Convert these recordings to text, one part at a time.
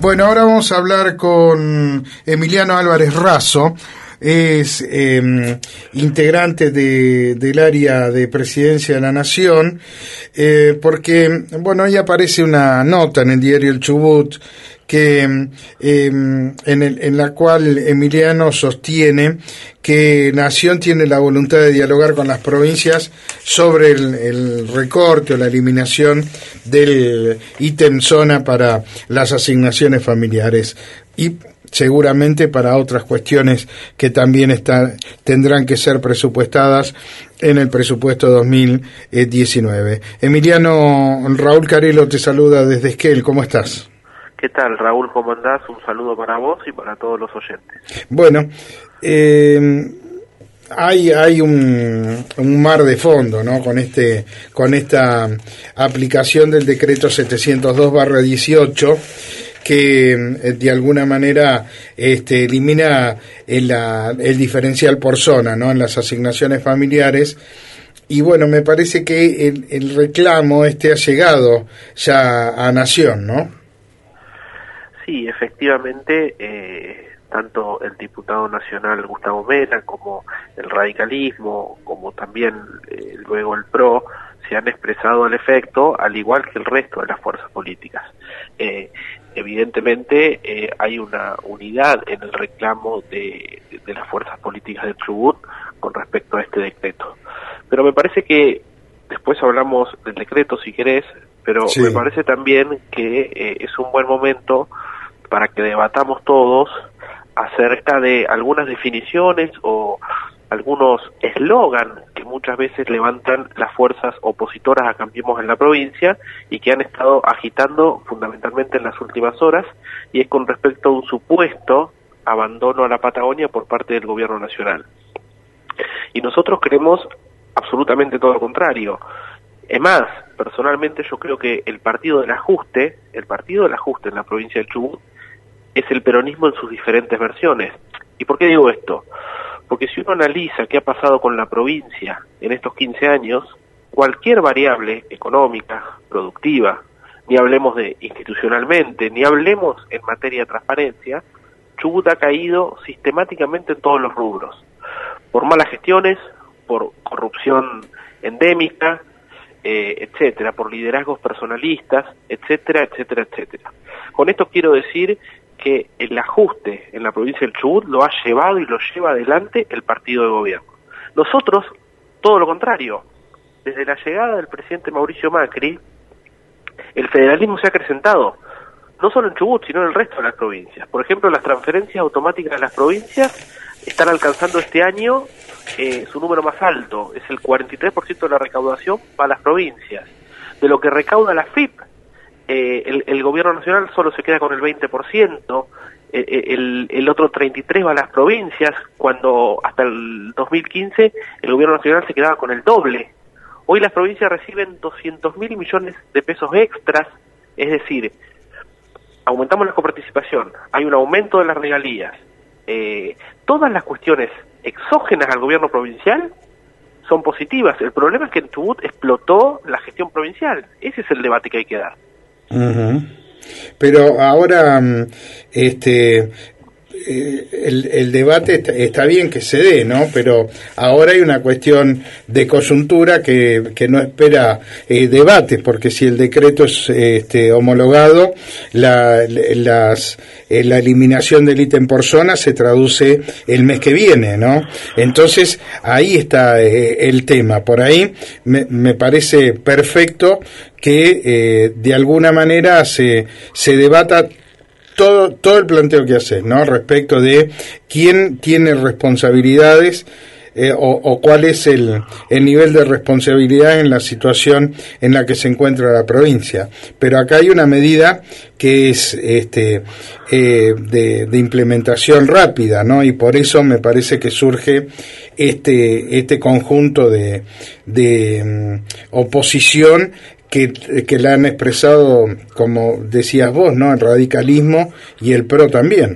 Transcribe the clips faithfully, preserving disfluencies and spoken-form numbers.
Bueno, ahora vamos a hablar con Emiliano Álvarez Razo. Es eh, integrante de, del área de Presidencia de la Nación, eh, porque, bueno, ahí aparece una nota en el diario El Chubut que eh, en, el, en la cual Emiliano sostiene que Nación tiene la voluntad de dialogar con las provincias sobre el, el recorte o la eliminación del ítem zona para las asignaciones familiares y seguramente para otras cuestiones que también está, tendrán que ser presupuestadas en el presupuesto dos mil diecinueve. Emiliano, Raúl Carelo te saluda desde Esquel, ¿cómo estás? ¿Qué tal, Raúl? ¿Cómo andás? Un saludo para vos y para todos los oyentes. Bueno, eh, hay hay un, un mar de fondo, ¿no? Con este con esta aplicación del decreto setecientos dos barra dieciocho que eh, de alguna manera este, elimina el, la, el diferencial por zona, ¿no? En las asignaciones familiares. Y bueno, me parece que el, el reclamo este ha llegado ya a Nación, ¿no? Sí, efectivamente, eh, tanto el diputado nacional Gustavo Mena como el radicalismo, como también eh, luego el P R O, se han expresado al efecto, al igual que el resto de las fuerzas políticas. Eh, evidentemente eh, hay una unidad en el reclamo de, de las fuerzas políticas del Chubut con respecto a este decreto. Pero me parece que, después hablamos del decreto si querés, pero sí, me parece también que eh, es un buen momento para que debatamos todos acerca de algunas definiciones o algunos eslogan que muchas veces levantan las fuerzas opositoras a Cambiemos en la provincia y que han estado agitando fundamentalmente en las últimas horas, y es con respecto a un supuesto abandono a la Patagonia por parte del gobierno nacional. Y nosotros creemos absolutamente todo lo contrario. Es más, personalmente yo creo que el partido del ajuste, el partido del ajuste en la provincia del Chubut, es el peronismo en sus diferentes versiones. ¿Y por qué digo esto? Porque si uno analiza qué ha pasado con la provincia en estos quince años, cualquier variable económica, productiva, ni hablemos de institucionalmente, ni hablemos en materia de transparencia, Chubut ha caído sistemáticamente en todos los rubros, por malas gestiones, por corrupción endémica, eh, etcétera, por liderazgos personalistas, etcétera, etcétera, etcétera. Con esto quiero decir que el ajuste en la provincia del Chubut lo ha llevado y lo lleva adelante el partido de gobierno. Nosotros, todo lo contrario. Desde la llegada del presidente Mauricio Macri, el federalismo se ha acrecentado, no solo en Chubut, sino en el resto de las provincias. Por ejemplo, las transferencias automáticas de las provincias están alcanzando este año eh, su número más alto, es el cuarenta y tres por ciento de la recaudación para las provincias. De lo que recauda la F I P, Eh, el, el gobierno nacional solo se queda con el veinte por ciento, eh, el, el otro treinta y tres por ciento va a las provincias, cuando hasta el dos mil quince el gobierno nacional se quedaba con el doble. Hoy las provincias reciben doscientos mil millones de pesos extras, es decir, aumentamos la coparticipación, hay un aumento de las regalías, eh, todas las cuestiones exógenas al gobierno provincial son positivas. El problema es que en Chubut explotó la gestión provincial, ese es el debate que hay que dar. Uh-huh. Pero ahora este eh, el, el debate está, está bien que se dé, ¿no? Pero ahora hay una cuestión de coyuntura que, que no espera eh, debates, porque si el decreto es este, homologado, la, las, eh, la eliminación del ítem por zona se traduce el mes que viene, ¿no? Entonces ahí está eh, el tema. Por ahí me, me parece perfecto que eh, de alguna manera se, se debata todo todo el planteo que haces, ¿no? Respecto de quién tiene responsabilidades eh, o, o cuál es el, el nivel de responsabilidad en la situación en la que se encuentra la provincia. Pero acá hay una medida que es este eh, de, de implementación rápida, ¿no? Y por eso me parece que surge este este conjunto de, de um, oposición que, que la han expresado, como decías vos, ¿no? El radicalismo y el P R O también.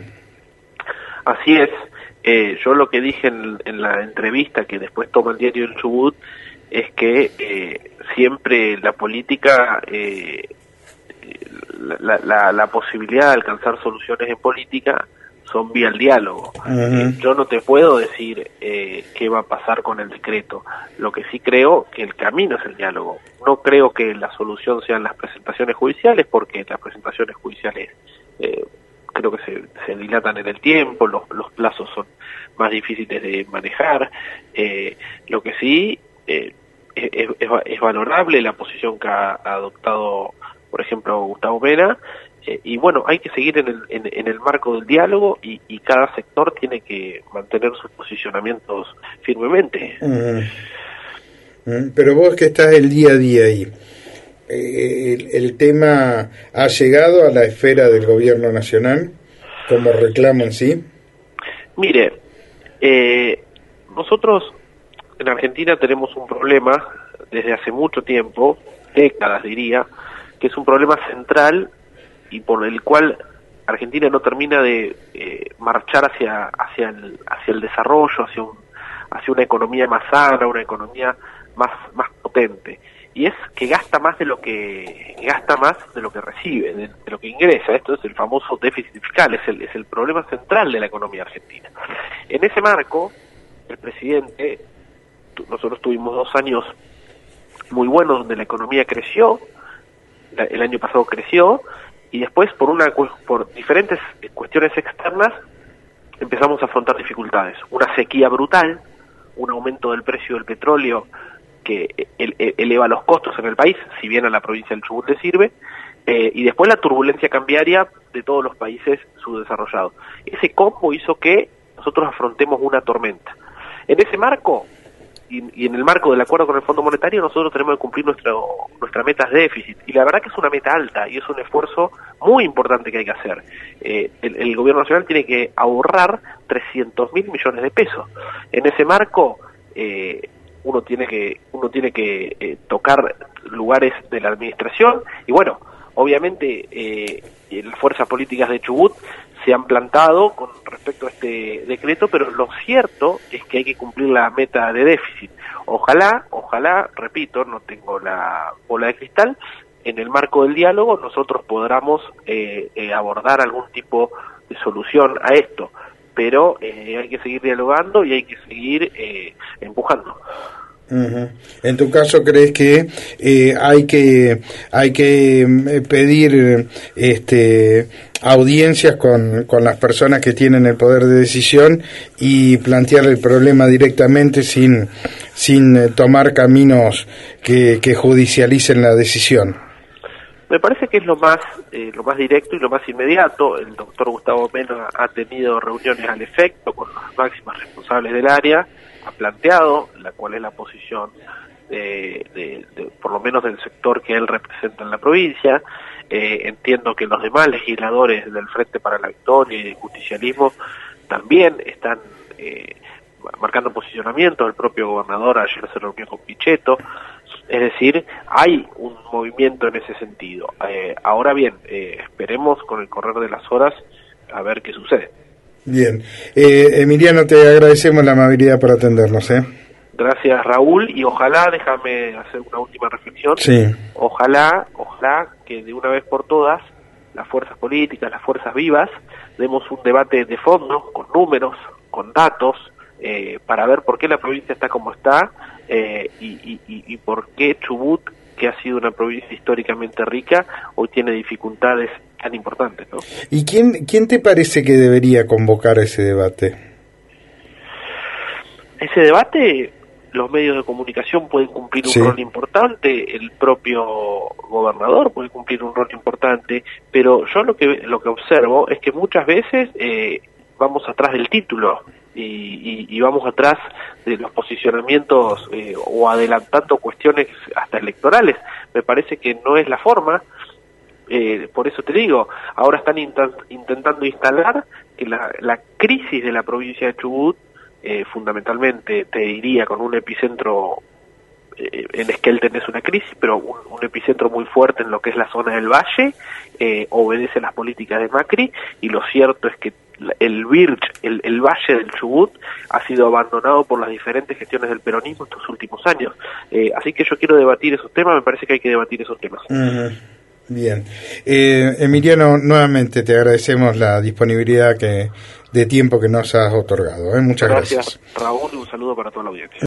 Así es. Eh, yo lo que dije en, en la entrevista que después toma el diario El Chubut es que eh, siempre la política eh, la, la, la posibilidad de alcanzar soluciones en política son vía el diálogo. Uh-huh. eh, yo no te puedo decir eh, qué va a pasar con el decreto. Lo que sí creo que el camino es el diálogo. No creo que la solución sean las presentaciones judiciales, porque las presentaciones judiciales eh, creo que se, se dilatan en el tiempo, los, los plazos son más difíciles de manejar. Eh, lo que sí eh, es, es, es valorable la posición que ha, ha adoptado, por ejemplo, Gustavo Mena. Eh, y bueno, hay que seguir en el, en, en el marco del diálogo y, y cada sector tiene que mantener sus posicionamientos firmemente. Uh-huh. Uh-huh. Pero vos que estás el día a día ahí, eh, el, el tema ha llegado a la esfera del gobierno nacional como reclamo en sí. Mire, eh, nosotros en Argentina tenemos un problema desde hace mucho tiempo, décadas diría, que es un problema central y por el cual Argentina no termina de eh, marchar hacia hacia el hacia el desarrollo, hacia un hacia una economía más sana, una economía más más potente, y es que gasta más de lo que gasta más de lo que recibe, de, de lo que ingresa. Esto es el famoso déficit fiscal, es el es el problema central de la economía argentina. En ese marco, el presidente, nosotros tuvimos dos años muy buenos donde la economía creció, la, el año pasado creció, y después por una por diferentes cuestiones externas empezamos a afrontar dificultades, una sequía brutal, un aumento del precio del petróleo que eleva los costos en el país, si bien a la provincia del Chubut le sirve, eh, y después la turbulencia cambiaria de todos los países subdesarrollados. Ese combo hizo que nosotros afrontemos una tormenta. En ese marco, y, y en el marco del acuerdo con el Fondo Monetario, nosotros tenemos que cumplir nuestro, nuestra meta de déficit, y la verdad que es una meta alta, y es un esfuerzo muy importante que hay que hacer. Eh, el, el gobierno nacional tiene que ahorrar trescientos mil millones de pesos. En ese marco, eh, uno tiene que uno tiene que eh, tocar lugares de la administración, y bueno, obviamente eh, las fuerzas políticas de Chubut se han plantado con respecto a este decreto, pero lo cierto es que hay que cumplir la meta de déficit. Ojalá, ojalá, repito, no tengo la bola de cristal, en el marco del diálogo nosotros podamos eh, eh, abordar algún tipo de solución a esto, pero eh, hay que seguir dialogando y hay que seguir eh, empujando. Uh-huh. En tu caso, ¿crees que eh, hay que hay que pedir este audiencias con, con las personas que tienen el poder de decisión y plantear el problema directamente sin sin tomar caminos que, que judicialicen la decisión? Me parece que es lo más eh, lo más directo y lo más inmediato. El doctor Gustavo Mena ha tenido reuniones al efecto con los máximos responsables del área, ha planteado la cuál es la posición de, de, de por lo menos del sector que él representa en la provincia. Eh, entiendo que los demás legisladores del Frente para la Victoria y del Justicialismo también están eh, marcando posicionamiento. El propio gobernador ayer se reunió con Pichetto. Es decir, hay un movimiento en ese sentido. Eh, ahora bien, eh, esperemos con el correr de las horas a ver qué sucede. Bien. Eh, Emiliano, te agradecemos la amabilidad por atendernos. ¿eh? Gracias, Raúl, y ojalá, déjame hacer una última reflexión, sí. ojalá, ojalá que de una vez por todas las fuerzas políticas, las fuerzas vivas, demos un debate de fondo, con números, con datos, eh, para ver por qué la provincia está como está, eh, y, y, y por qué Chubut, que ha sido una provincia históricamente rica, hoy tiene dificultades tan importantes, ¿no? ¿Y quién, quién te parece que debería convocar ese debate? Ese debate, los medios de comunicación pueden cumplir un sí. rol importante, el propio gobernador puede cumplir un rol importante, pero yo lo que lo que observo es que muchas veces eh, vamos atrás del título y, y, y vamos atrás de los posicionamientos eh, o adelantando cuestiones hasta electorales. Me parece que no es la forma. Eh, por eso te digo, ahora están intent- intentando instalar que la, la crisis de la provincia de Chubut, eh, fundamentalmente te diría con un epicentro, eh, en Esquel tenés una crisis, pero un, un epicentro muy fuerte en lo que es la zona del Valle, eh, obedece a las políticas de Macri, y lo cierto es que el Birch, el, el Valle del Chubut, ha sido abandonado por las diferentes gestiones del peronismo estos últimos años. Eh, así que yo quiero debatir esos temas, me parece que hay que debatir esos temas. Uh-huh. Bien. Eh, Emiliano, nuevamente te agradecemos la disponibilidad que de tiempo que nos has otorgado. ¿eh? Muchas gracias. Gracias, Raúl, un saludo para toda la audiencia.